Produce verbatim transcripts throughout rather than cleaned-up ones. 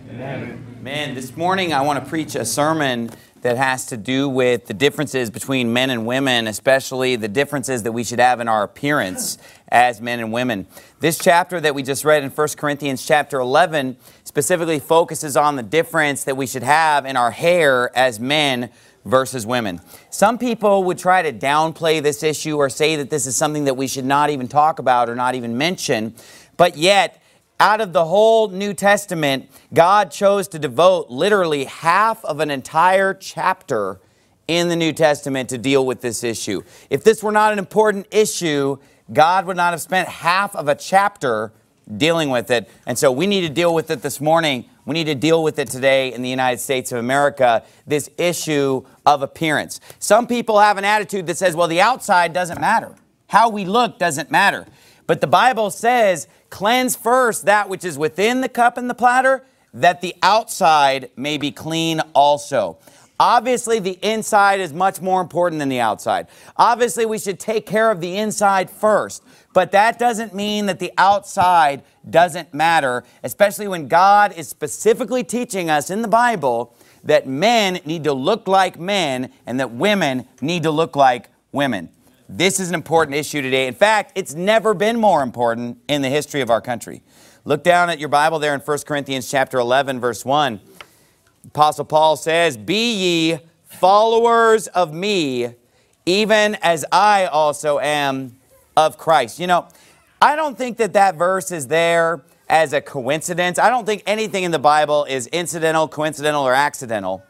Amen. Man, this morning I want to preach a sermon that has to do with the differences between men and women, especially the differences that we should have in our appearance as men and women. This chapter that we just read in First Corinthians chapter eleven specifically focuses on the difference that we should have in our hair as men versus women. Some people would try to downplay this issue or say that this is something that we should not even talk about or not even mention, but yet, out of the whole New Testament, God chose to devote literally half of an entire chapter in the New Testament to deal with this issue. If this were not an important issue, God would not have spent half of a chapter dealing with it. And so we need to deal with it this morning. We need to deal with it today in the United States of America, this issue of appearance. Some people have an attitude that says, well, the outside doesn't matter. How we look doesn't matter. But the Bible says, cleanse first that which is within the cup and the platter, that the outside may be clean also. Obviously, the inside is much more important than the outside. Obviously, we should take care of the inside first. But that doesn't mean that the outside doesn't matter, especially when God is specifically teaching us in the Bible that men need to look like men and that women need to look like women. This is an important issue today. In fact, it's never been more important in the history of our country. Look down at your Bible there in First Corinthians chapter eleven, verse one. Apostle Paul says, "Be ye followers of me, even as I also am of Christ." You know, I don't think that that verse is there as a coincidence. I don't think anything in the Bible is incidental, coincidental, or accidental.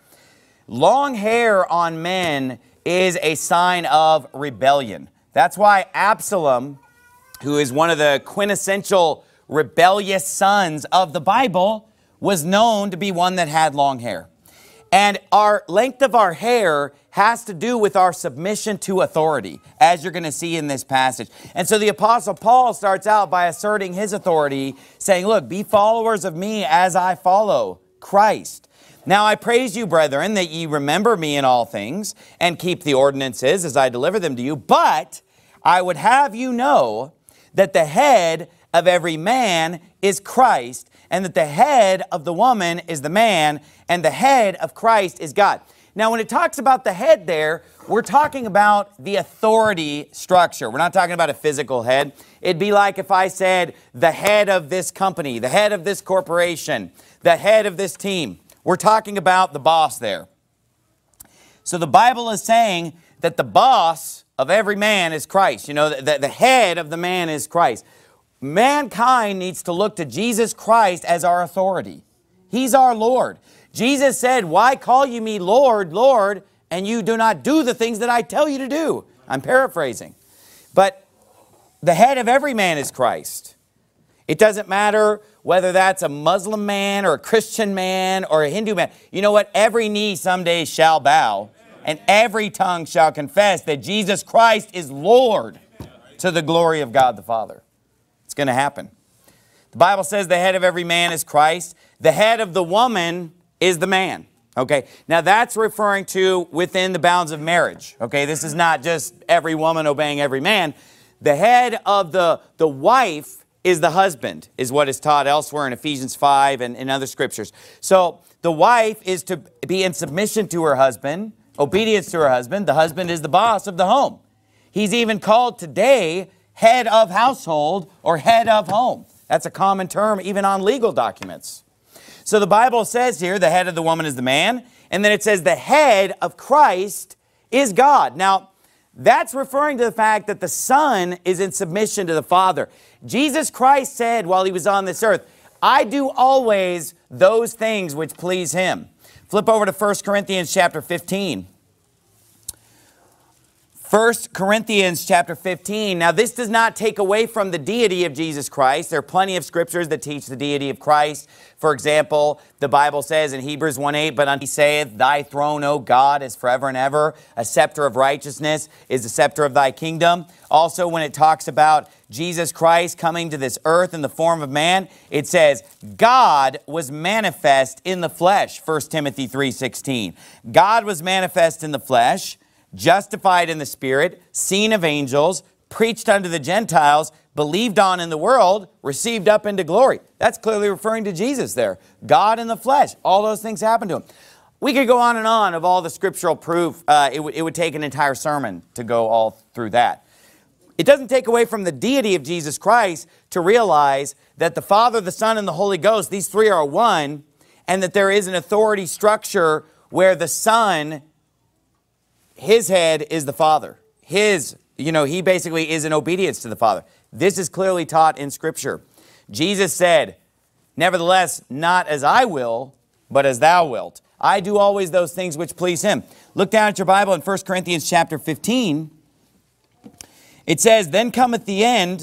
Long hair on men is a sign of rebellion. That's why Absalom, who is one of the quintessential rebellious sons of the Bible, was known to be one that had long hair. And our length of our hair has to do with our submission to authority, as you're going to see in this passage. And so the Apostle Paul starts out by asserting his authority, saying, look, be followers of me as I follow Christ. Now I praise you, brethren, that ye remember me in all things, and keep the ordinances as I deliver them to you. But I would have you know that the head of every man is Christ, and that the head of the woman is the man, and the head of Christ is God. Now when it talks about the head there, we're talking about the authority structure. We're not talking about a physical head. It'd be like if I said the head of this company, the head of this corporation, the head of this team. We're talking about the boss there. So the Bible is saying that the boss of every man is Christ. You know, the, the head of the man is Christ. Mankind needs to look to Jesus Christ as our authority. He's our Lord. Jesus said, why call you me Lord, Lord, and you do not do the things that I tell you to do? I'm paraphrasing. But the head of every man is Christ. It doesn't matter whether that's a Muslim man or a Christian man or a Hindu man. You know what? Every knee someday shall bow and every tongue shall confess that Jesus Christ is Lord to the glory of God the Father. It's going to happen. The Bible says the head of every man is Christ. The head of the woman is the man. Okay, now that's referring to within the bounds of marriage. Okay, this is not just every woman obeying every man. The head of the, the wife is the husband, is what is taught elsewhere in Ephesians five and in other scriptures. So the wife is to be in submission to her husband, obedience to her husband. The husband is the boss of the home. He's even called today head of household or head of home. That's a common term even on legal documents. So the Bible says here the head of the woman is the man, and then it says the head of Christ is God. Now, that's referring to the fact that the Son is in submission to the Father. Jesus Christ said while he was on this earth, I do always those things which please him. Flip over to First Corinthians chapter fifteen. First Corinthians chapter fifteen. Now this does not take away from the deity of Jesus Christ. There are plenty of scriptures that teach the deity of Christ. For example, the Bible says in Hebrews one eight, but unto he saith, thy throne, O God, is forever and ever. A scepter of righteousness is the scepter of thy kingdom. Also, when it talks about Jesus Christ coming to this earth in the form of man, it says, God was manifest in the flesh. First Timothy three sixteen. God was manifest in the flesh, justified in the Spirit, seen of angels, preached unto the Gentiles, believed on in the world, received up into glory. That's clearly referring to Jesus there. God in the flesh. All those things happened to him. We could go on and on of all the scriptural proof. Uh, it, it would take an entire sermon to go all through that. It doesn't take away from the deity of Jesus Christ to realize that the Father, the Son, and the Holy Ghost, these three are one, and that there is an authority structure where the Son, his head is the Father. His, you know, he basically is in obedience to the Father. This is clearly taught in Scripture. Jesus said, nevertheless, not as I will, but as thou wilt. I do always those things which please him. Look down at your Bible in First Corinthians chapter fifteen. It says, then cometh the end,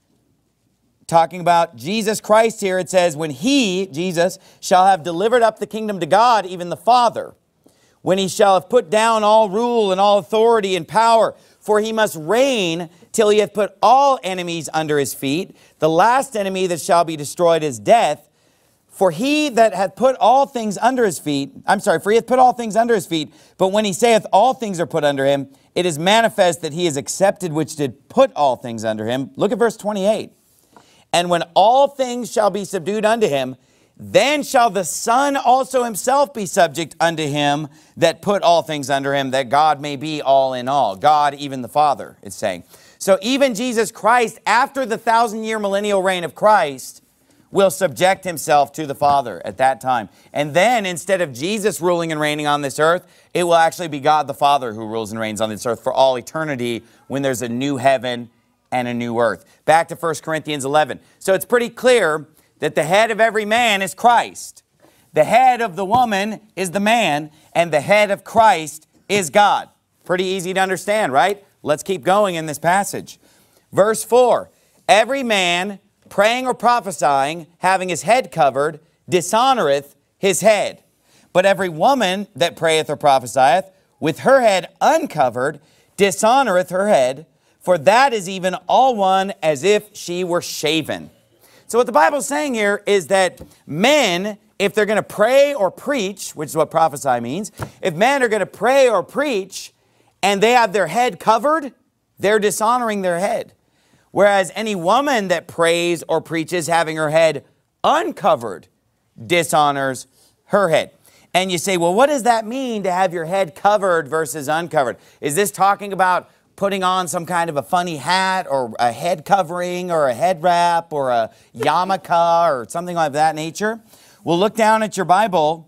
talking about Jesus Christ here. It says, when he, Jesus, shall have delivered up the kingdom to God, even the Father, when he shall have put down all rule and all authority and power, for he must reign till he hath put all enemies under his feet. The last enemy that shall be destroyed is death. For he that hath put all things under his feet, I'm sorry, for he hath put all things under his feet, but when he saith all things are put under him, it is manifest that he is accepted which did put all things under him. Look at verse twenty-eight. And when all things shall be subdued unto him, then shall the Son also himself be subject unto him that put all things under him, that God may be all in all. God, even the Father, it's saying. So even Jesus Christ, after the thousand-year millennial reign of Christ, will subject himself to the Father at that time. And then, instead of Jesus ruling and reigning on this earth, it will actually be God the Father who rules and reigns on this earth for all eternity when there's a new heaven and a new earth. Back to First Corinthians eleven. So it's pretty clear that the head of every man is Christ. The head of the woman is the man, and the head of Christ is God. Pretty easy to understand, right? Let's keep going in this passage. Verse four, every man praying or prophesying, having his head covered, dishonoreth his head. But every woman that prayeth or prophesieth, with her head uncovered, dishonoreth her head, for that is even all one as if she were shaven. So what the Bible is saying here is that men, if they're going to pray or preach, which is what prophesy means, if men are going to pray or preach and they have their head covered, they're dishonoring their head. Whereas any woman that prays or preaches having her head uncovered dishonors her head. And you say, well, what does that mean to have your head covered versus uncovered? Is this talking about putting on some kind of a funny hat or a head covering or a head wrap or a yarmulke or something like that nature? Well, look down at your Bible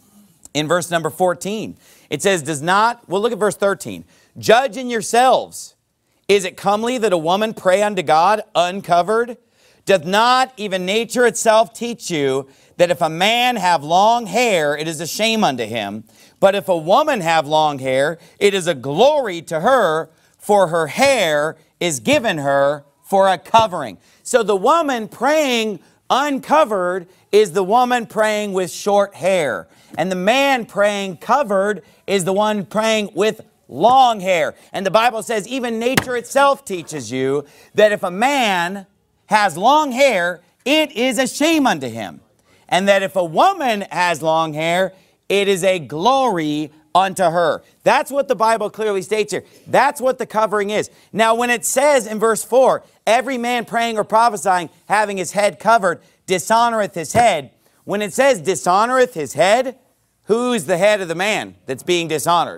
in verse number fourteen. It says, does not, well, look at verse thirteen. Judge in yourselves. Is it comely that a woman pray unto God uncovered? Doth not even nature itself teach you that if a man have long hair, it is a shame unto him? But if a woman have long hair, it is a glory to her, for her hair is given her for a covering. So the woman praying uncovered is the woman praying with short hair. And the man praying covered is the one praying with long hair. And the Bible says even nature itself teaches you that if a man has long hair, it is a shame unto him. And that if a woman has long hair, it is a glory unto her. That's what the Bible clearly states here. That's what the covering is. Now, when it says in verse four, every man praying or prophesying, having his head covered, dishonoreth his head. When it says dishonoreth his head, who's the head of the man that's being dishonored?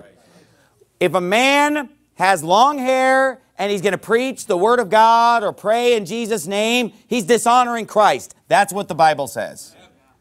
If a man has long hair and he's going to preach the word of God or pray in Jesus' name, he's dishonoring Christ. That's what the Bible says.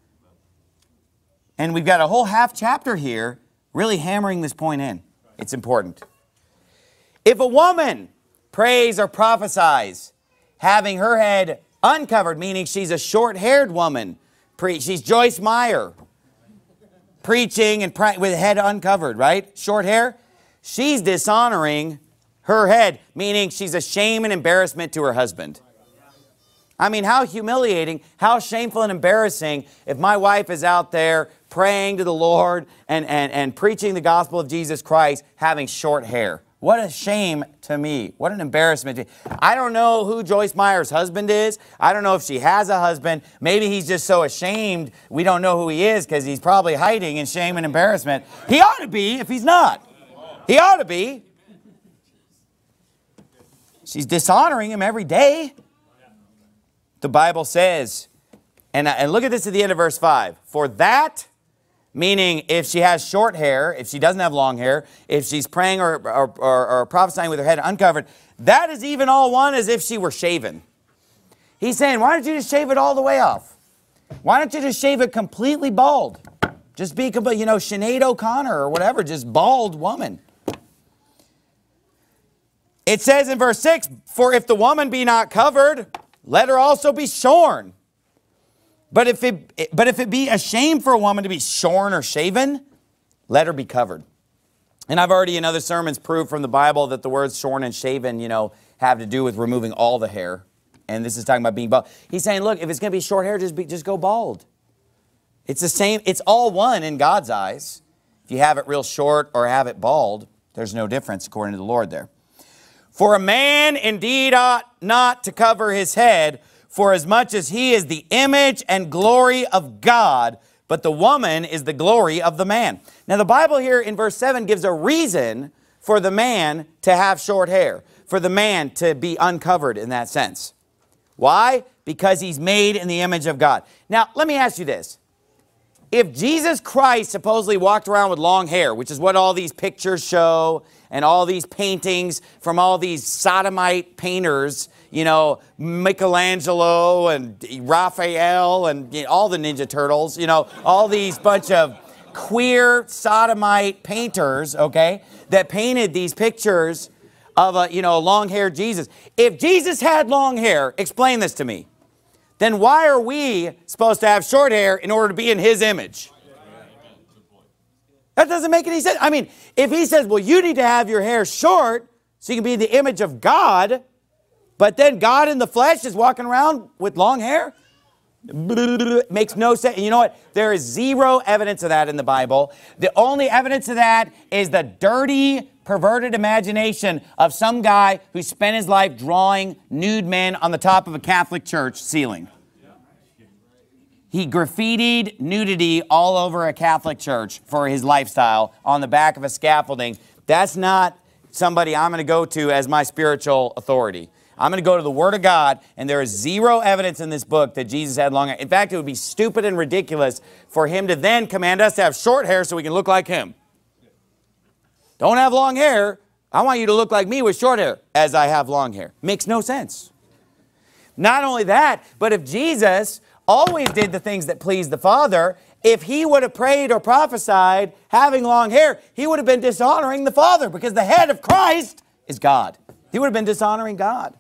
And we've got a whole half chapter here really hammering this point in. It's important. If a woman prays or prophesies having her head uncovered, meaning she's a short-haired woman, pre she's Joyce Meyer, preaching and with head uncovered, right? Short hair. She's dishonoring her head, meaning she's a shame and embarrassment to her husband. I mean, how humiliating, how shameful and embarrassing if my wife is out there praying to the Lord and, and, and preaching the gospel of Jesus Christ having short hair. What a shame to me. What an embarrassment. To me. I don't know who Joyce Meyer's husband is. I don't know if she has a husband. Maybe he's just so ashamed we don't know who he is because he's probably hiding in shame and embarrassment. He ought to be if he's not. He ought to be. She's dishonoring him every day. The Bible says, and, and look at this at the end of verse five. For that, meaning if she has short hair, if she doesn't have long hair, if she's praying or, or, or, or prophesying with her head uncovered, that is even all one as if she were shaven. He's saying, why don't you just shave it all the way off? Why don't you just shave it completely bald? Just be, you know, Sinead O'Connor or whatever, just bald woman. It says in verse six, for if the woman be not covered, let her also be shorn. But if it, but if it be a shame for a woman to be shorn or shaven, let her be covered. And I've already in other sermons proved from the Bible that the words shorn and shaven, you know, have to do with removing all the hair. And this is talking about being bald. He's saying, look, if it's going to be short hair, just be, just go bald. It's the same. It's all one in God's eyes. If you have it real short or have it bald, there's no difference according to the Lord there. For a man indeed ought not to cover his head, for as much as he is the image and glory of God, but the woman is the glory of the man. Now the Bible here in verse seven gives a reason for the man to have short hair, for the man to be uncovered in that sense. Why? Because he's made in the image of God. Now let me ask you this. If Jesus Christ supposedly walked around with long hair, which is what all these pictures show, and all these paintings from all these sodomite painters, you know, Michelangelo and Raphael and you know, all the Ninja Turtles, you know, all these bunch of queer sodomite painters, okay, that painted these pictures of a, you know, long-haired Jesus. If Jesus had long hair, explain this to me. Then why are we supposed to have short hair in order to be in his image? That doesn't make any sense. I mean, if he says, well, you need to have your hair short so you can be in the image of God, but then God in the flesh is walking around with long hair? It makes no sense. And you know what? There is zero evidence of that in the Bible. The only evidence of that is the dirty, perverted imagination of some guy who spent his life drawing nude men on the top of a Catholic church ceiling. He graffitied nudity all over a Catholic church for his lifestyle on the back of a scaffolding. That's not somebody I'm going to go to as my spiritual authority. I'm going to go to the Word of God, and there is zero evidence in this book that Jesus had long hair. In fact, it would be stupid and ridiculous for him to then command us to have short hair so we can look like him. Don't have long hair. I want you to look like me with short hair as I have long hair. Makes no sense. Not only that, but if Jesus always did the things that pleased the Father, if he would have prayed or prophesied having long hair, he would have been dishonoring the Father because the head of Christ is God. He would have been dishonoring God.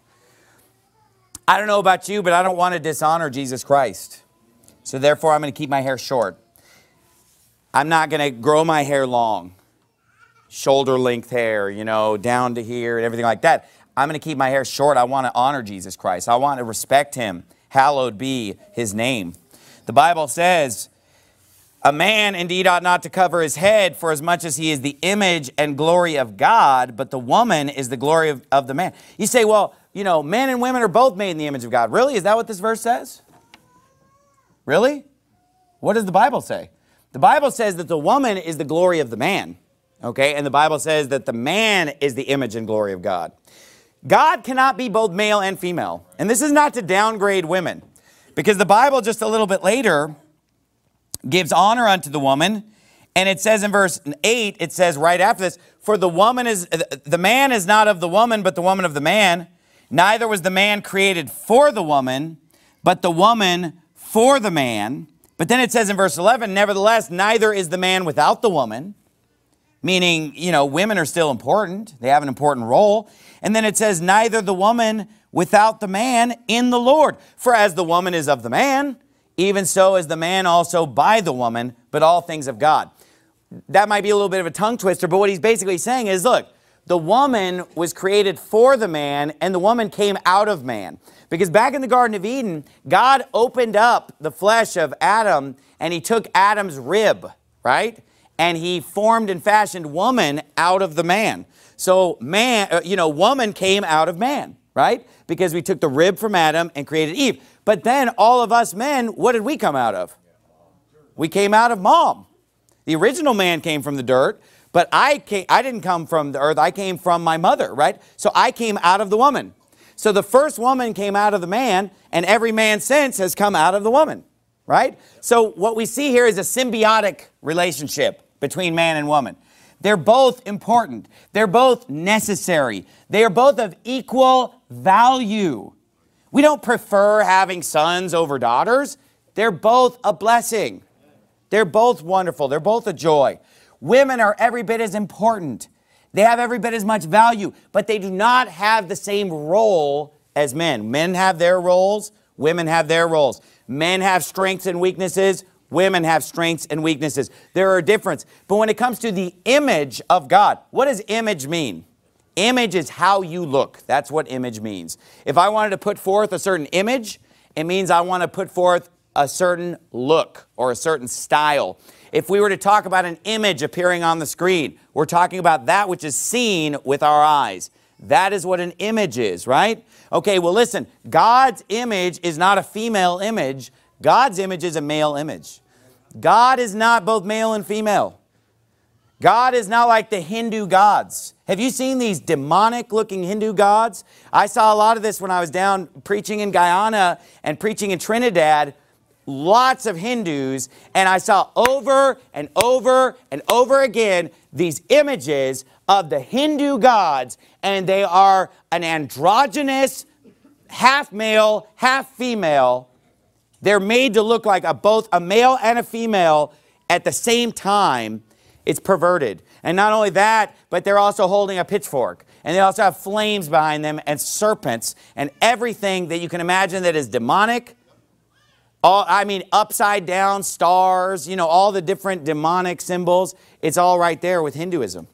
I don't know about you, but I don't want to dishonor Jesus Christ. So therefore, I'm going to keep my hair short. I'm not going to grow my hair long. Shoulder length hair, you know, down to here and everything like that. I'm going to keep my hair short. I want to honor Jesus Christ. I want to respect him. Hallowed be his name. The Bible says, a man indeed ought not to cover his head, for as much as he is the image and glory of God, but the woman is the glory of, of the man. You say, well, you know, men and women are both made in the image of God. Really? Is that what this verse says? Really? What does the Bible say? The Bible says that the woman is the glory of the man. Okay? And the Bible says that the man is the image and glory of God. God cannot be both male and female. And this is not to downgrade women. Because the Bible just a little bit later gives honor unto the woman. And it says in verse eight, it says right after this, for the woman is, the man is not of the woman, but the woman of the man. Neither was the man created for the woman, but the woman for the man. But then it says in verse eleven, nevertheless, neither is the man without the woman. Meaning, you know, women are still important. They have an important role. And then it says, neither the woman without the man in the Lord. For as the woman is of the man, even so is the man also by the woman, but all things of God. That might be a little bit of a tongue twister, but what he's basically saying is, look, the woman was created for the man, and the woman came out of man. Because back in the Garden of Eden, God opened up the flesh of Adam, and he took Adam's rib, right? And he formed and fashioned woman out of the man. So man, uh, you know, woman came out of man, right? Because we took the rib from Adam and created Eve. But then all of us men, what did we come out of? We came out of mom. The original man came from the dirt, But I came, I didn't come from the earth. I came from my mother, right? So I came out of the woman. So the first woman came out of the man, and every man since has come out of the woman, right? So what we see here is a symbiotic relationship between man and woman. They're both important. They're both necessary. They are both of equal value. We don't prefer having sons over daughters. They're both a blessing. They're both wonderful. They're both a joy. Women are every bit as important. They have every bit as much value, but they do not have the same role as men. Men have their roles. Women have their roles. Men have strengths and weaknesses. Women have strengths and weaknesses. There are a difference. But when it comes to the image of God, what does image mean? Image is how you look. That's what image means. If I wanted to put forth a certain image, it means I want to put forth a certain look or a certain style. If we were to talk about an image appearing on the screen, we're talking about that which is seen with our eyes. That is what an image is, right? Okay, well listen, God's image is not a female image. God's image is a male image. God is not both male and female. God is not like the Hindu gods. Have you seen these demonic looking Hindu gods? I saw a lot of this when I was down preaching in Guyana and preaching in Trinidad. Lots of Hindus, and I saw over and over and over again these images of the Hindu gods, and they are an androgynous, half male, half female. They're made to look like a, both a male and a female at the same time. It's perverted. And not only that, but they're also holding a pitchfork. And they also have flames behind them and serpents and everything that you can imagine that is demonic. All, I mean, upside down stars, you know, all the different demonic symbols. It's all right there with Hinduism.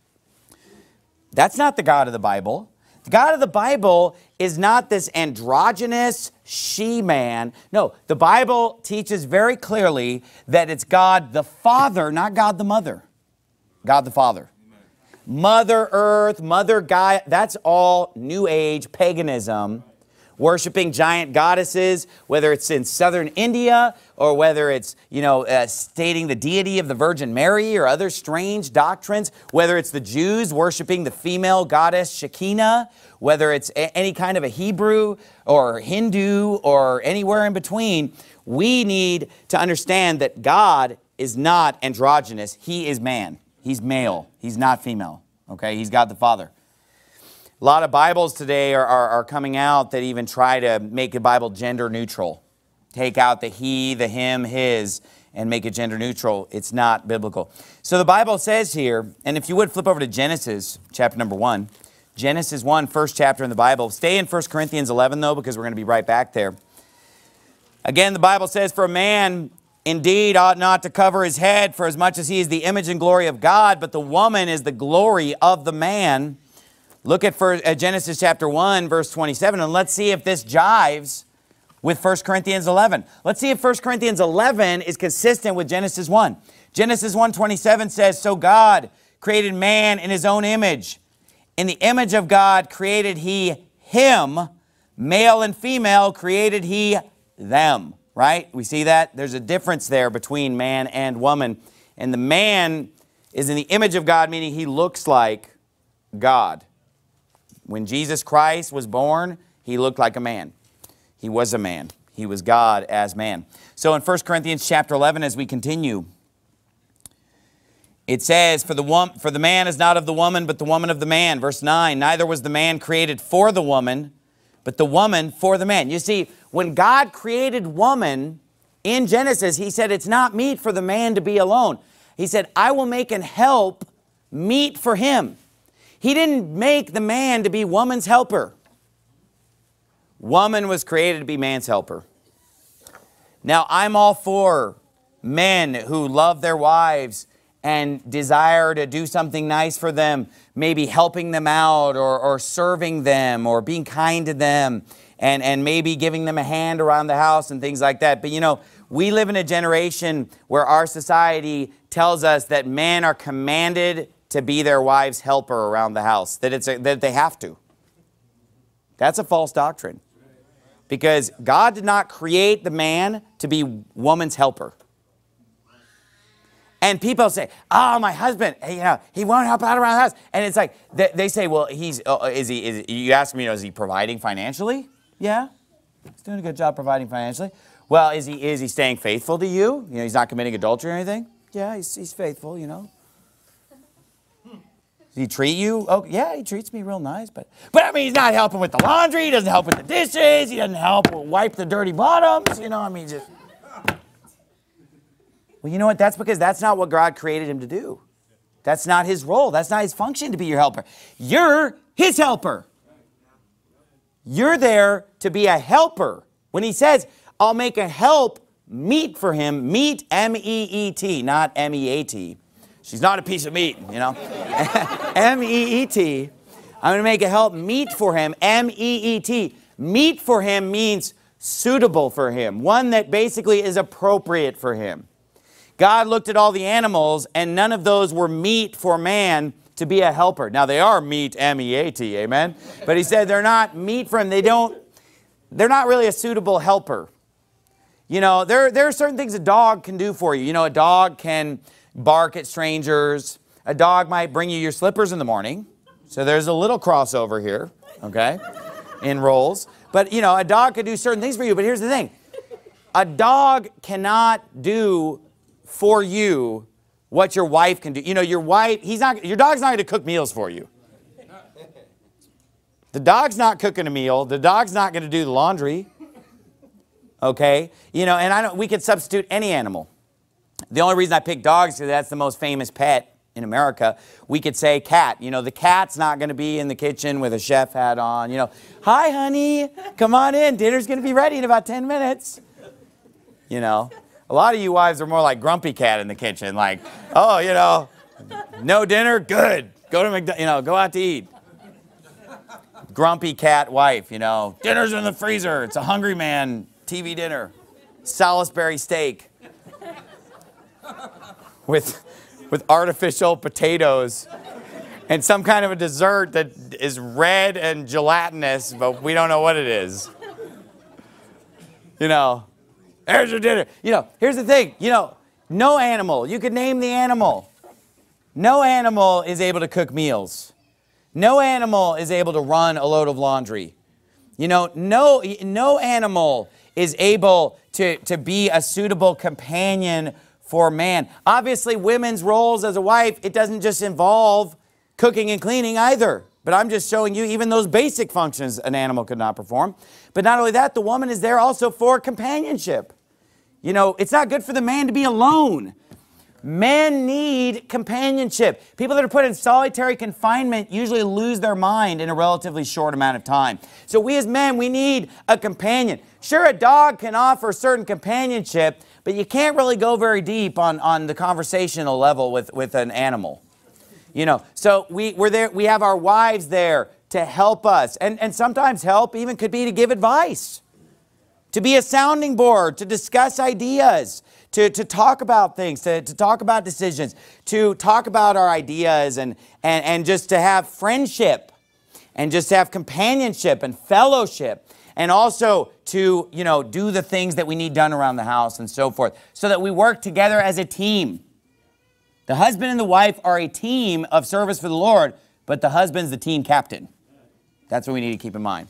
That's not the God of the Bible. The God of the Bible is not this androgynous she-man. No, the Bible teaches very clearly that it's God the Father, not God the Mother. God the Father. Mother Earth, Mother Gaia, that's all New Age paganism. Worshipping giant goddesses, whether it's in southern India or whether it's, you know, uh, stating the deity of the Virgin Mary or other strange doctrines, whether it's the Jews worshipping the female goddess Shekinah, whether it's a any kind of a Hebrew or Hindu or anywhere in between, we need to understand that God is not androgynous. He is man. He's male. He's not female. Okay? He's God the Father. A lot of Bibles today are, are, are coming out that even try to make the Bible gender neutral. Take out the he, the him, his, and make it gender neutral. It's not biblical. So the Bible says here, and if you would flip over to Genesis chapter number one. Genesis one, first chapter in the Bible. Stay in First Corinthians eleven though, because we're going to be right back there. Again, the Bible says, for a man indeed ought not to cover his head, for as much as he is the image and glory of God, but the woman is the glory of the man. Look at for, uh, Genesis chapter one, verse twenty-seven, and let's see if this jives with First Corinthians eleven. Let's see if First Corinthians eleven is consistent with Genesis one. Genesis one twenty-seven says, so God created man in his own image. In the image of God created he him, male and female created he them. Right? We see that? There's a difference there between man and woman. And the man is in the image of God, meaning he looks like God. When Jesus Christ was born, he looked like a man. He was a man. He was God as man. So in First Corinthians chapter eleven, as we continue, it says, for the, wom for the man is not of the woman, but the woman of the man. Verse nine, neither was the man created for the woman, but the woman for the man. You see, when God created woman in Genesis, he said, it's not meet for the man to be alone. He said, I will make an help meet for him. He didn't make the man to be woman's helper. Woman was created to be man's helper. Now, I'm all for men who love their wives and desire to do something nice for them, maybe helping them out or, or serving them or being kind to them and, and maybe giving them a hand around the house and things like that. But you know, we live in a generation where our society tells us that men are commanded to be their wife's helper around the house, that, it's a, that they have to. That's a false doctrine. Because God did not create the man to be woman's helper. And people say, oh, my husband, you know, he won't help out around the house. And it's like, they, they say, well, he's, uh, is he, is, you ask me, you know, is he providing financially? Yeah, he's doing a good job providing financially. Well, is he, is he staying faithful to you? You know, he's not committing adultery or anything? Yeah, he's, he's faithful, you know. Does he treat you? Oh, yeah, he treats me real nice. But, but I mean, he's not helping with the laundry. He doesn't help with the dishes. He doesn't help wipe the dirty bottoms. You know, I mean, just... Well, you know what? That's because that's not what God created him to do. That's not his role. That's not his function to be your helper. You're his helper. You're there to be a helper. When he says, I'll make a help meet for him, meet, M E E T, not M E A T. She's not a piece of meat, you know. M E E T. I'm going to make a help meet for him, M E E T. Meet for him means suitable for him, one that basically is appropriate for him. God looked at all the animals, and none of those were meet for man to be a helper. Now, they are meat, M E A T, amen? But he said they're not meat for him. They don't, they're not really a suitable helper. You know, there, there are certain things a dog can do for you. You know, a dog can bark at strangers. A dog might bring you your slippers in the morning. So there's a little crossover here, okay, in roles. But, you know, a dog could do certain things for you. But here's the thing. A dog cannot do for you what your wife can do. You know, your wife, he's not, your dog's not going to cook meals for you. The dog's not cooking a meal. The dog's not going to do the laundry. Okay? You know, and I don't, we could substitute any animal. The only reason I picked dogs is because that's the most famous pet in America. We could say cat. You know, the cat's not going to be in the kitchen with a chef hat on. You know, hi, honey, come on in. Dinner's going to be ready in about ten minutes. You know. A lot of you wives are more like Grumpy Cat in the kitchen, like, oh, you know, no dinner, good. Go to McDonald's, you know, go out to eat. Grumpy Cat wife, you know, dinner's in the freezer. It's a hungry man T V dinner. Salisbury steak with, with artificial potatoes and some kind of a dessert that is red and gelatinous, but we don't know what it is. You know. There's your dinner. You know, here's the thing. You know, no animal. You could name the animal. No animal is able to cook meals. No animal is able to run a load of laundry. You know, no, no animal is able to, to be a suitable companion for man. Obviously, women's roles as a wife, it doesn't just involve cooking and cleaning either. But I'm just showing you even those basic functions an animal could not perform. But not only that, the woman is there also for companionship. You know, it's not good for the man to be alone. Men need companionship. People that are put in solitary confinement usually lose their mind in a relatively short amount of time. So we as men, we need a companion. Sure, a dog can offer certain companionship, but you can't really go very deep on, on the conversational level with, with an animal. You know, so we, we're there, we have our wives there to help us. And, and sometimes help even could be to give advice, to be a sounding board, to discuss ideas, to, to talk about things, to, to talk about decisions, to talk about our ideas and, and, and just to have friendship and just to have companionship and fellowship and also to, you know, do the things that we need done around the house and so forth so that we work together as a team. The husband and the wife are a team of service for the Lord, but the husband's the team captain. That's what we need to keep in mind.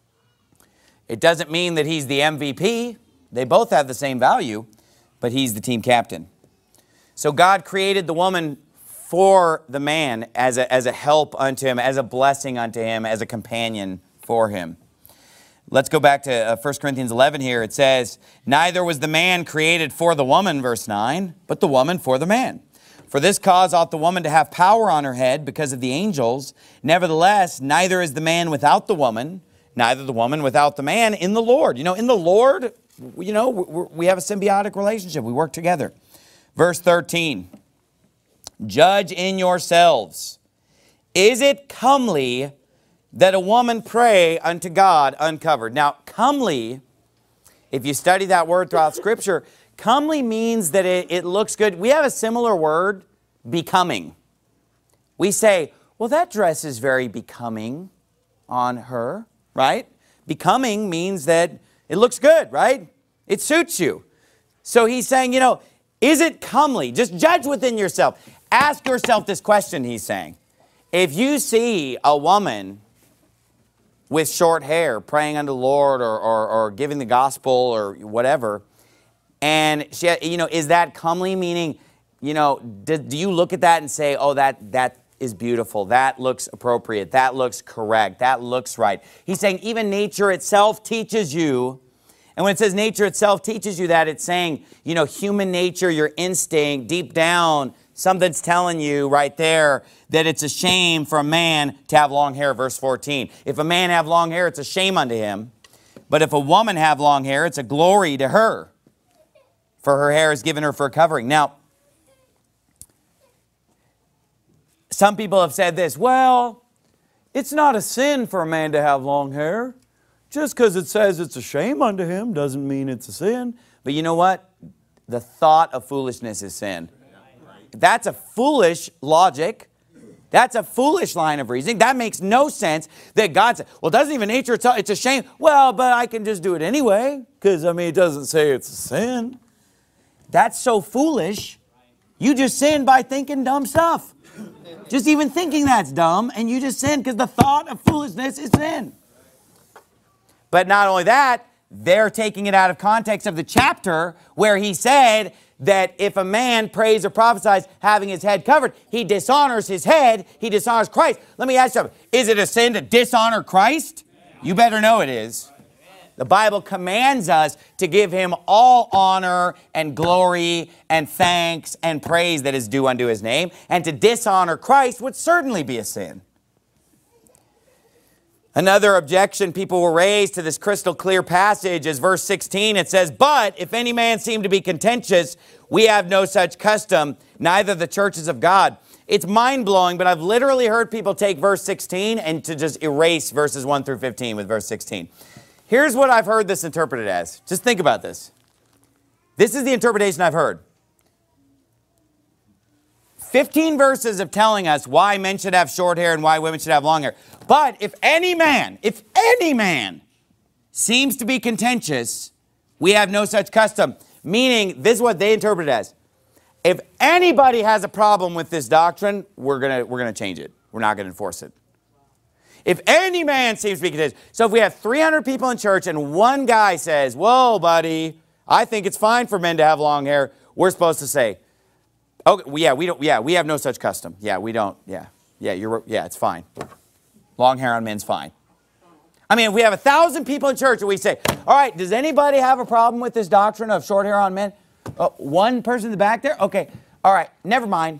It doesn't mean that he's the M V P. They both have the same value, but he's the team captain. So God created the woman for the man as a, as a help unto him, as a blessing unto him, as a companion for him. Let's go back to uh, First Corinthians eleven here. It says, neither was the man created for the woman, verse nine, but the woman for the man. For this cause ought the woman to have power on her head because of the angels. Nevertheless, neither is the man without the woman, neither the woman without the man in the Lord. You know, in the Lord, you know, we have a symbiotic relationship. We work together. Verse thirteen, judge in yourselves. Is it comely that a woman pray unto God uncovered? Now, comely, if you study that word throughout Scripture, comely means that it, it looks good. We have a similar word, becoming. We say, well, that dress is very becoming on her, right? Becoming means that it looks good, right? It suits you. So he's saying, you know, Is it comely? Just judge within yourself. Ask yourself this question, he's saying. If you see a woman with short hair praying unto the Lord or, or, or giving the gospel or whatever, and she, you know, is that comely? Meaning, you know, do, do you look at that and say, oh, that, that is beautiful. That looks appropriate. That looks correct. That looks right. He's saying even nature itself teaches you. And when it says nature itself teaches you that, it's saying, you know, human nature, your instinct, deep down, something's telling you right there that it's a shame for a man to have long hair, verse fourteen. If a man have long hair, it's a shame unto him. But if a woman have long hair, it's a glory to her. For her hair is given her for a covering. Now, some people have said this, well, it's not a sin for a man to have long hair. Just because it says it's a shame unto him doesn't mean it's a sin. But you know what? The thought of foolishness is sin. That's a foolish logic. That's a foolish line of reasoning. That makes no sense that God said, well, doesn't even nature itself, it's a shame. Well, but I can just do it anyway because, I mean, it doesn't say it's a sin. That's so foolish. You just sin by thinking dumb stuff. Just even thinking that's dumb, and you just sin because the thought of foolishness is sin. But not only that, they're taking it out of context of the chapter where he said that if a man prays or prophesies having his head covered, he dishonors his head, he dishonors Christ. Let me ask you something. Is it a sin to dishonor Christ? You better know it is. The Bible commands us to give him all honor and glory and thanks and praise that is due unto his name. And to dishonor Christ would certainly be a sin. Another objection people will raise to this crystal clear passage is verse sixteen. It says, but if any man seem to be contentious, we have no such custom, neither the churches of God. It's mind-blowing, but I've literally heard people take verse sixteen and to just erase verses one through fifteen with verse sixteen. Here's what I've heard this interpreted as. Just think about this. This is the interpretation I've heard. fifteen verses of telling us why men should have short hair and why women should have long hair. But if any man, if any man seems to be contentious, we have no such custom. Meaning, this is what they interpret it as. If anybody has a problem with this doctrine, we're going we're gonna change it. We're not going to enforce it. If any man seems to be contentious. So if we have three hundred people in church and one guy says, whoa, buddy, I think it's fine for men to have long hair, we're supposed to say, oh, yeah, we don't, yeah, we have no such custom. Yeah, we don't, yeah, yeah, you're, yeah, it's fine. Long hair on men's fine. I mean, if we have a thousand people in church and we say, all right, does anybody have a problem with this doctrine of short hair on men? Oh, one person in the back there? Okay, all right, never mind.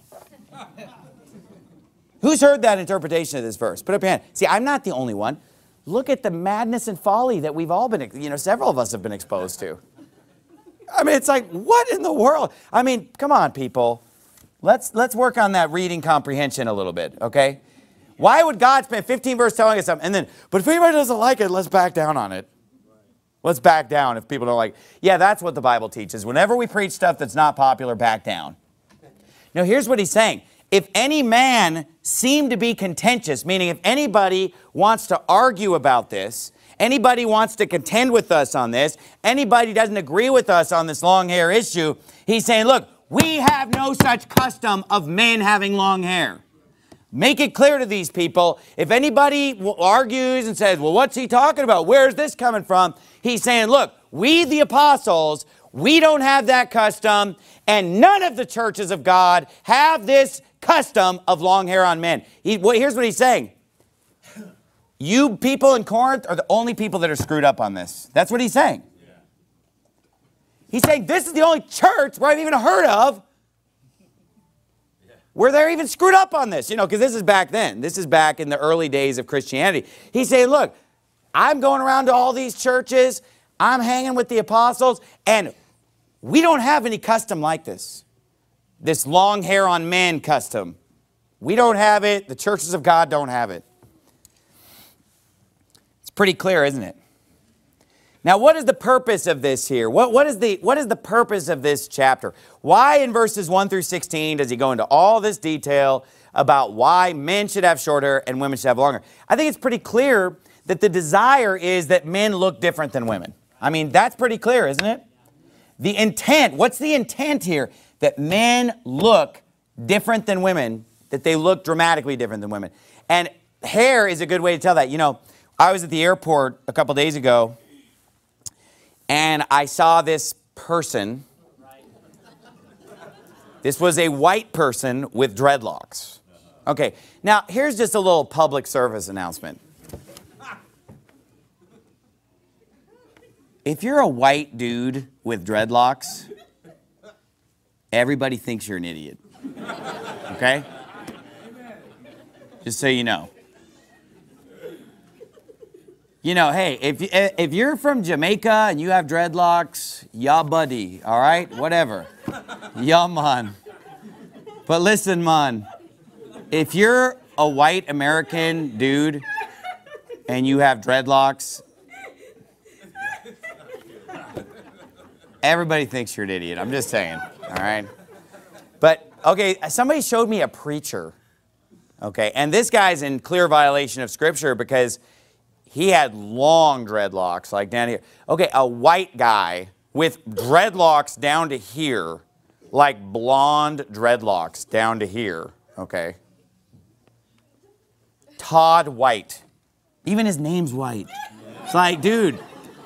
Who's heard that interpretation of this verse? Put up your hand. See, I'm not the only one. Look at the madness and folly that we've all been, you know, several of us have been exposed to. I mean, it's like, what in the world? I mean, come on, people. Let's, let's work on that reading comprehension a little bit, okay? Why would God spend fifteen verses telling us something, and then, but if anybody doesn't like it, let's back down on it. Let's back down if people don't like it. Yeah, that's what the Bible teaches. Whenever we preach stuff that's not popular, back down. Now, here's what he's saying. If any man seem to be contentious, meaning if anybody wants to argue about this, anybody wants to contend with us on this, anybody doesn't agree with us on this long hair issue, he's saying, look, we have no such custom of men having long hair. Make it clear to these people. If anybody argues and says, well, what's he talking about? Where's this coming from? He's saying, look, we the apostles, we don't have that custom, and none of the churches of God have this custom of long hair on men. He, well, here's what he's saying. You people in Corinth are the only people that are screwed up on this. That's what he's saying. Yeah. He's saying this is the only church where I've even heard of yeah. where they're even screwed up on this. You know, because this is back then. This is back in the early days of Christianity. He's saying, look, I'm going around to all these churches. I'm hanging with the apostles. And we don't have any custom like this. This long hair on men custom. We don't have it. The churches of God don't have it. It's pretty clear, isn't it? Now, what is the purpose of this here? What, what, is the, what is the purpose of this chapter? Why in verses one through sixteen does he go into all this detail about why men should have short hair and women should have long hair? I think it's pretty clear that the desire is that men look different than women. I mean, that's pretty clear, isn't it? The intent, what's the intent here? That men look different than women, that they look dramatically different than women. And hair is a good way to tell that. You know, I was at the airport a couple days ago, and I saw this person. This was a white person with dreadlocks. Okay, now here's just a little public service announcement. If you're a white dude with dreadlocks, everybody thinks you're an idiot. Okay? Just so you know. You know, hey, if, if you're from Jamaica and you have dreadlocks, ya buddy, all right? Whatever. Ya man. But listen, man, if you're a white American dude and you have dreadlocks, everybody thinks you're an idiot. I'm just saying, all right? But, okay, somebody showed me a preacher, okay? And this guy's in clear violation of Scripture because he had long dreadlocks, like down here. Okay, a white guy with dreadlocks down to here, like blonde dreadlocks down to here, okay? Todd White. Even his name's White. It's like, dude.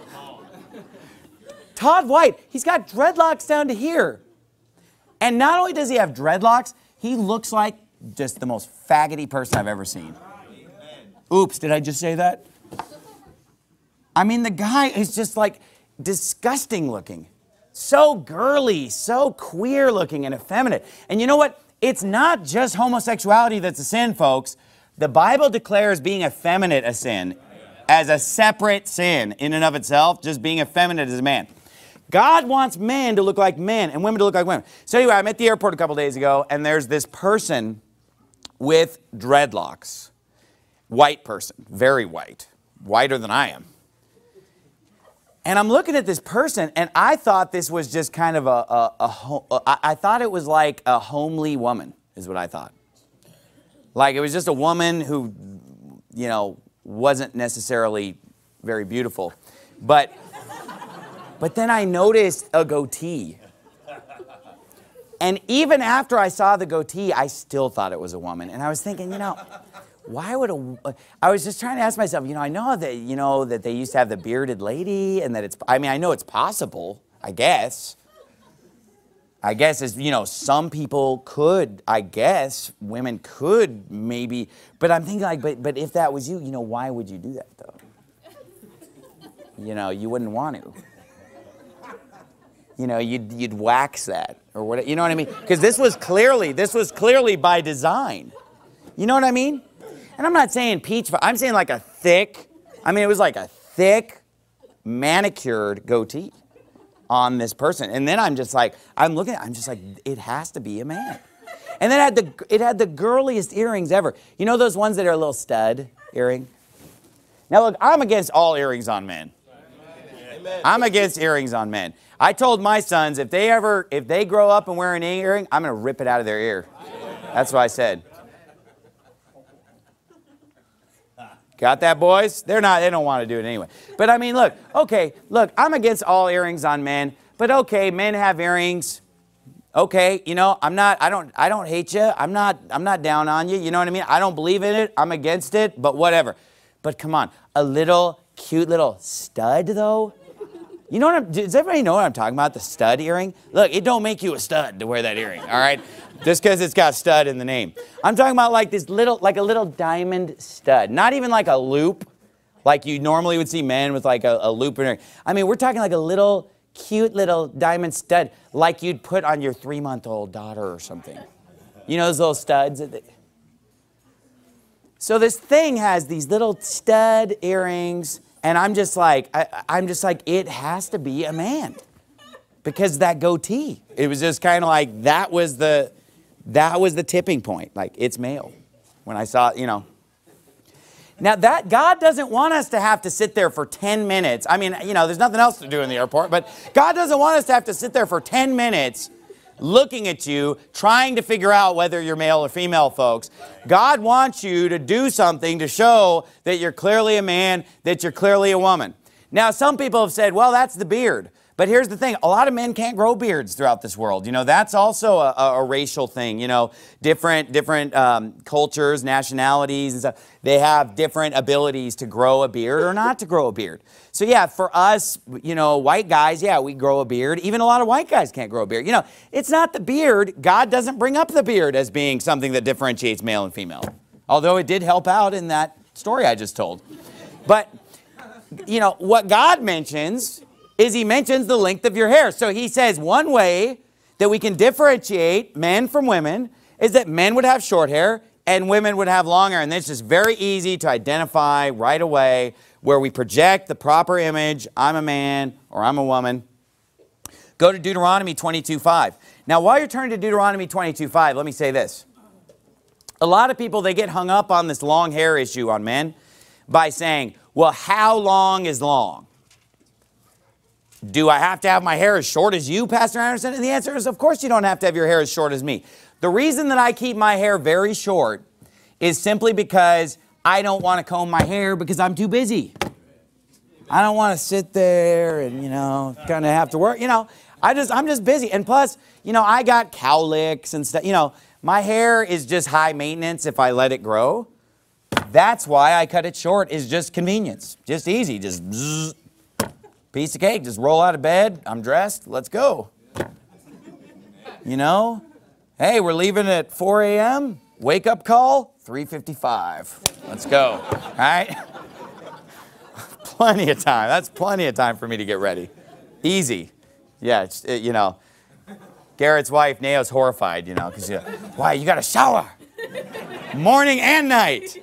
Todd White, he's got dreadlocks down to here. And not only does he have dreadlocks, he looks like just the most faggoty person I've ever seen. Oops, did I just say that? I mean, the guy is just like disgusting looking. So girly, so queer looking and effeminate. And you know what? It's not just homosexuality that's a sin, folks. The Bible declares being effeminate a sin as a separate sin in and of itself, just being effeminate as a man. God wants men to look like men and women to look like women. So anyway, I'm at the airport a couple days ago, and there's this person with dreadlocks. White person, very white, whiter than I am. And I'm looking at this person, and I thought this was just kind of a, a, a, a I thought it was like a homely woman, is what I thought. Like it was just a woman who, you know, wasn't necessarily very beautiful. But, but then I noticed a goatee. And even after I saw the goatee, I still thought it was a woman. And I was thinking, you know, why would a, I was just trying to ask myself, you know, I know that, you know, that they used to have the bearded lady and that it's, I mean, I know it's possible, I guess. I guess, as you know, some people could, I guess, women could maybe, but I'm thinking like, but, but if that was you, you know, why would you do that though? You know, you wouldn't want to. You know, you'd, you'd wax that or what, you know what I mean? Because this was clearly, this was clearly by design. You know what I mean? And I'm not saying peach, I'm saying like a thick, I mean, it was like a thick, manicured goatee on this person. And then I'm just like, I'm looking at it, I'm just like, it has to be a man. And then it had the, it had the girliest earrings ever. You know those ones that are a little stud earring? Now look, I'm against all earrings on men. Amen. I'm against earrings on men. I told my sons, if they ever, if they grow up and wear an earring, I'm going to rip it out of their ear. That's what I said. Got that, boys? They're not, they don't want to do it anyway. But I mean, look, okay, look, I'm against all earrings on men, but okay, men have earrings. Okay, you know, I'm not, I don't, I don't hate you. I'm not, I'm not down on you. You know what I mean? I don't believe in it. I'm against it, but whatever. But come on, a little cute little stud though. You know what I'm, does everybody know what I'm talking about? The stud earring? Look, it don't make you a stud to wear that earring, all right? Just because it's got stud in the name. I'm talking about like this little, like a little diamond stud. Not even like a loop, like you normally would see men with like a, a loop in it. I mean, we're talking like a little, cute little diamond stud, like you'd put on your three-month-old daughter or something. You know those little studs? So this thing has these little stud earrings, and I'm just like, I, I'm just like, it has to be a man. Because that goatee, it was just kind of like, that was the, that was the tipping point. Like, it's male. When I saw, you know. Now, that, God doesn't want us to have to sit there for ten minutes. I mean, you know, there's nothing else to do in the airport, but God doesn't want us to have to sit there for ten minutes looking at you, trying to figure out whether you're male or female, folks. God wants you to do something to show that you're clearly a man, that you're clearly a woman. Now, some people have said, well, that's the beard. But here's the thing, a lot of men can't grow beards throughout this world. You know, that's also a, a, a racial thing. You know, different, different um, cultures, nationalities, and stuff, they have different abilities to grow a beard or not to grow a beard. So yeah, for us, you know, white guys, yeah, we grow a beard. Even a lot of white guys can't grow a beard. You know, it's not the beard. God doesn't bring up the beard as being something that differentiates male and female. Although it did help out in that story I just told. But, you know, what God mentions is he mentions the length of your hair. So he says one way that we can differentiate men from women is that men would have short hair and women would have long hair. And it's just very easy to identify right away where we project the proper image. I'm a man or I'm a woman. Go to Deuteronomy twenty-two five. Now, while you're turning to Deuteronomy twenty-two five, let me say this. A lot of people, they get hung up on this long hair issue on men by saying, well, how long is long? Do I have to have my hair as short as you, Pastor Anderson? And the answer is, of course you don't have to have your hair as short as me. The reason that I keep my hair very short is simply because I don't want to comb my hair because I'm too busy. I don't want to sit there and, you know, kind of have to work. You know, I just, I'm just busy. And plus, you know, I got cowlicks and stuff. You know, my hair is just high maintenance if I let it grow. That's why I cut it short, is just convenience. Just easy, just bzzz. Piece of cake, just roll out of bed, I'm dressed, let's go. You know? Hey, we're leaving at four A M Wake up call, three fifty-five. Let's go, all right? Plenty of time, that's plenty of time for me to get ready. Easy. Yeah, it's, it, you know. Garrett's wife, Neo's horrified, you know, because, you know, why, you got to shower. Morning and night.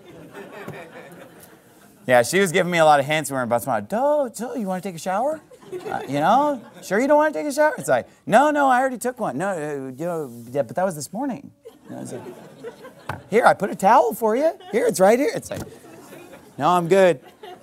Yeah, she was giving me a lot of hints when we were about to smile. Do, do, you want to take a shower? Uh, you know, sure you don't want to take a shower? It's like, no, no, I already took one. No, uh, you know, yeah, but that was this morning. You know, it's like, here, I put a towel for you. Here, it's right here. It's like, no, I'm good.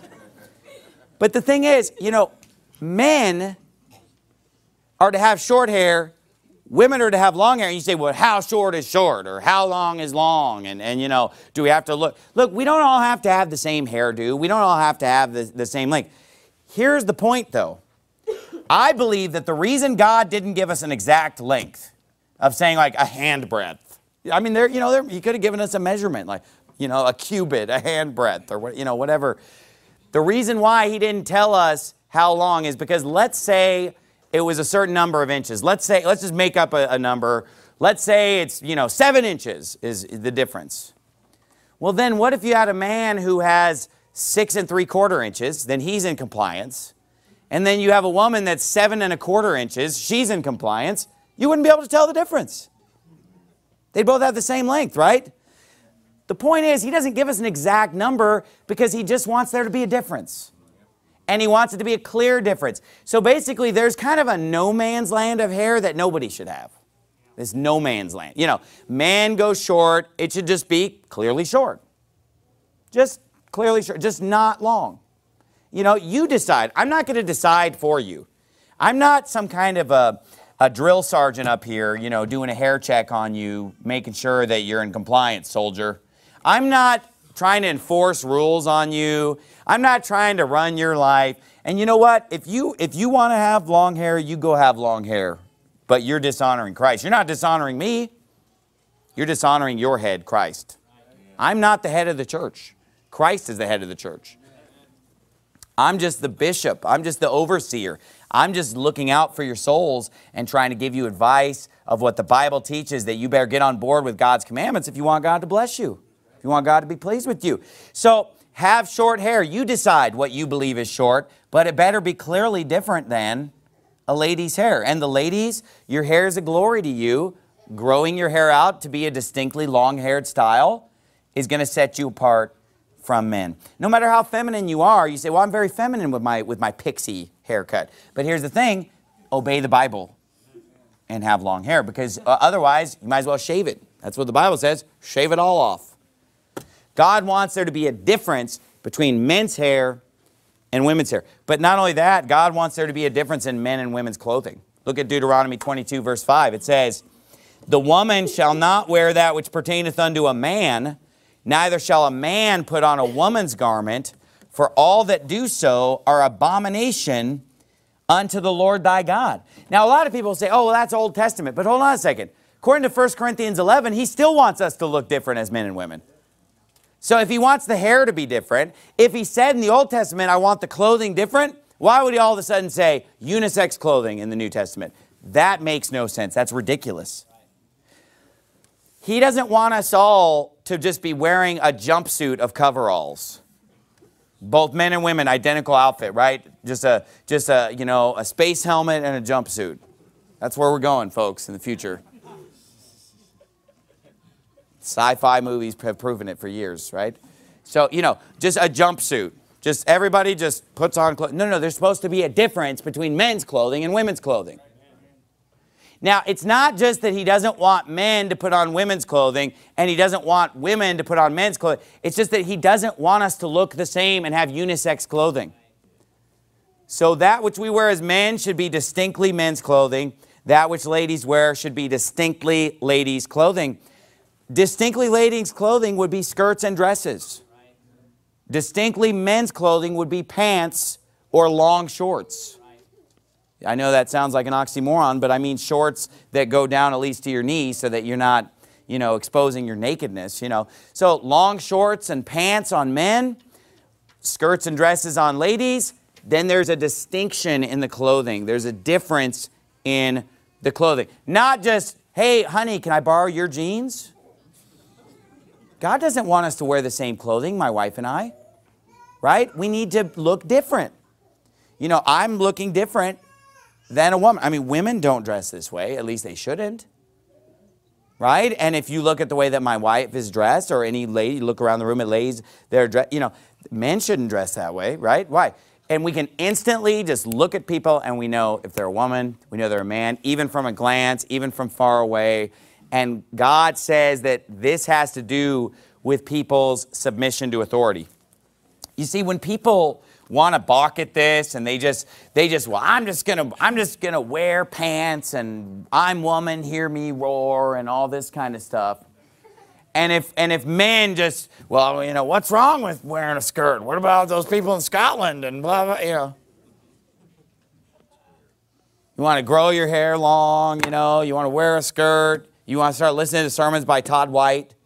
But the thing is, you know, men are to have short hair. Women are to have long hair. And you say, well, how short is short? Or how long is long? And, and you know, do we have to look? Look, we don't all have to have the same hairdo. We don't all have to have the, the same length. Here's the point, though. I believe that the reason God didn't give us an exact length of saying like a hand breadth. I mean, there, you know, there, he could have given us a measurement, like, you know, a cubit, a hand breadth, or what, you know, whatever. The reason why he didn't tell us how long is because let's say it was a certain number of inches. Let's say, let's just make up a, a number. Let's say it's, you know, seven inches is the difference. Well, then what if you had a man who has six and three quarter inches? Then he's in compliance. And then you have a woman that's seven and a quarter inches. She's in compliance. You wouldn't be able to tell the difference. They both have the same length, right? The point is, he doesn't give us an exact number because he just wants there to be a difference. And he wants it to be a clear difference. So basically, there's kind of a no man's land of hair that nobody should have. This no man's land. You know, man goes short. It should just be clearly short. Just clearly short. Just not long. You know, you decide. I'm not going to decide for you. I'm not some kind of a, a drill sergeant up here, you know, doing a hair check on you, making sure that you're in compliance, soldier. I'm not trying to enforce rules on you. I'm not trying to run your life. And you know what? If you, if you want to have long hair, you go have long hair. But you're dishonoring Christ. You're not dishonoring me. You're dishonoring your head, Christ. I'm not the head of the church. Christ is the head of the church. I'm just the bishop. I'm just the overseer. I'm just looking out for your souls and trying to give you advice of what the Bible teaches, that you better get on board with God's commandments if you want God to bless you. If you want God to be pleased with you. So have short hair. You decide what you believe is short, but it better be clearly different than a lady's hair. And the ladies, your hair is a glory to you. Growing your hair out to be a distinctly long-haired style is going to set you apart from men. No matter how feminine you are, you say, well, I'm very feminine with my, with my pixie haircut. But here's the thing, obey the Bible and have long hair, because uh, otherwise you might as well shave it. That's what the Bible says, shave it all off. God wants there to be a difference between men's hair and women's hair. But not only that, God wants there to be a difference in men and women's clothing. Look at Deuteronomy twenty-two, verse five. It says, the woman shall not wear that which pertaineth unto a man, neither shall a man put on a woman's garment, for all that do so are abomination unto the Lord thy God. Now, a lot of people say, oh, well, that's Old Testament. But hold on a second. According to First Corinthians eleven, he still wants us to look different as men and women. So if he wants the hair to be different, if he said in the Old Testament, I want the clothing different, why would he all of a sudden say unisex clothing in the New Testament? That makes no sense. That's ridiculous. He doesn't want us all to just be wearing a jumpsuit of coveralls. Both men and women, identical outfit, right? Just a, just a, you know, a space helmet and a jumpsuit. That's where we're going, folks, in the future. Sci-fi movies have proven it for years, right? So, you know, just a jumpsuit. Just everybody just puts on clothes. No, no, there's supposed to be a difference between men's clothing and women's clothing. Now, it's not just that he doesn't want men to put on women's clothing and he doesn't want women to put on men's clothing. It's just that he doesn't want us to look the same and have unisex clothing. So that which we wear as men should be distinctly men's clothing. That which ladies wear should be distinctly ladies' clothing. Distinctly ladies' clothing would be skirts and dresses. Distinctly men's clothing would be pants or long shorts. I know that sounds like an oxymoron, but I mean shorts that go down at least to your knees so that you're not, you know, exposing your nakedness, you know. So long shorts and pants on men, skirts and dresses on ladies. Then there's a distinction in the clothing. There's a difference in the clothing. Not just, hey, honey, can I borrow your jeans? God doesn't want us to wear the same clothing, my wife and I, right? We need to look different. You know, I'm looking different than a woman. I mean, women don't dress this way. At least they shouldn't, right? And if you look at the way that my wife is dressed, or any lady, look around the room at ladies, they're dressed, you know, men shouldn't dress that way, right? Why? And we can instantly just look at people and we know if they're a woman, we know they're a man, even from a glance, even from far away. And God says that this has to do with people's submission to authority. You see, when people want to balk at this and they just, they just, well, I'm just going to, I'm just going to wear pants and I'm woman, hear me roar and all this kind of stuff. And if, and if men just, well, you know, what's wrong with wearing a skirt? What about those people in Scotland and blah, blah, you know. You want to grow your hair long, you know, you want to wear a skirt. You want to start listening to sermons by Todd White?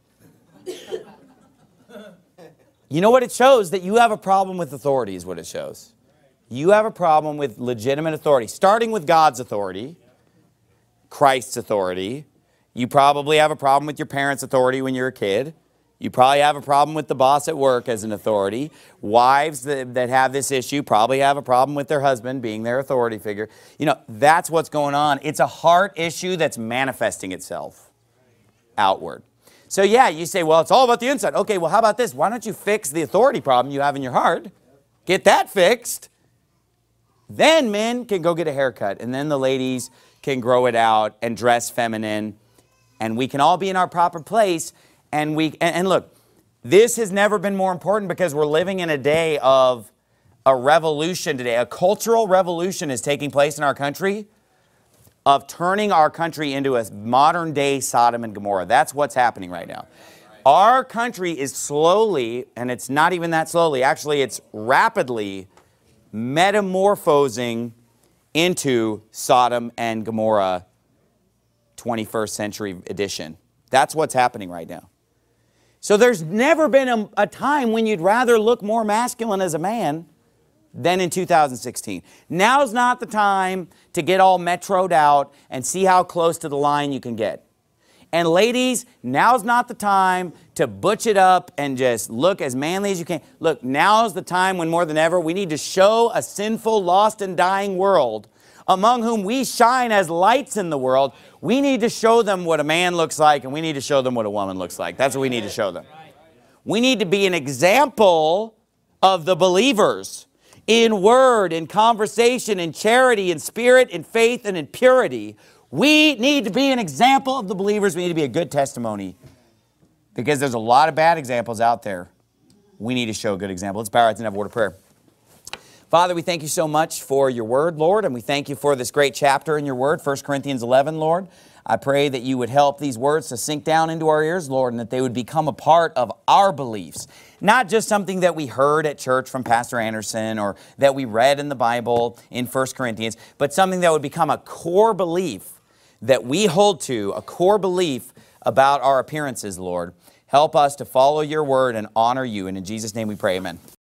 You know what it shows? That you have a problem with authority is what it shows. You have a problem with legitimate authority, starting with God's authority, Christ's authority. You probably have a problem with your parents' authority when you're a kid. You probably have a problem with the boss at work as an authority. Wives that, that have this issue probably have a problem with their husband being their authority figure. You know, that's what's going on. It's a heart issue that's manifesting itself outward. So yeah, you say, well, it's all about the inside. Okay, well, how about this? Why don't you fix the authority problem you have in your heart? Get that fixed. Then men can go get a haircut, and then the ladies can grow it out and dress feminine, and we can all be in our proper place. And we and, and look, this has never been more important because we're living in a day of a revolution today. A cultural revolution is taking place in our country of turning our country into a modern day Sodom and Gomorrah. That's what's happening right now. Our country is slowly, and it's not even that slowly, actually it's rapidly metamorphosing into Sodom and Gomorrah twenty-first century edition. That's what's happening right now. So there's never been a, a time when you'd rather look more masculine as a man than in two thousand sixteen. Now's not the time to get all metroed out and see how close to the line you can get. And ladies, now's not the time to butch it up and just look as manly as you can. Look, now's the time when more than ever we need to show a sinful, lost, and dying world among whom we shine as lights in the world. We need to show them what a man looks like, and we need to show them what a woman looks like. That's what we need to show them. We need to be an example of the believers in word, in conversation, in charity, in spirit, in faith, and in purity. We need to be an example of the believers. We need to be a good testimony because there's a lot of bad examples out there. We need to show a good example. Let's bow our heads and have a word of prayer. Father, we thank you so much for your word, Lord, and we thank you for this great chapter in your word, First Corinthians eleven, Lord. I pray that you would help these words to sink down into our ears, Lord, and that they would become a part of our beliefs, Not just something that we heard at church from Pastor Anderson or that we read in the Bible in First Corinthians, but something that would become a core belief that we hold to, a core belief about our appearances, Lord. Help us to follow your word and honor you. And in Jesus' name we pray, amen.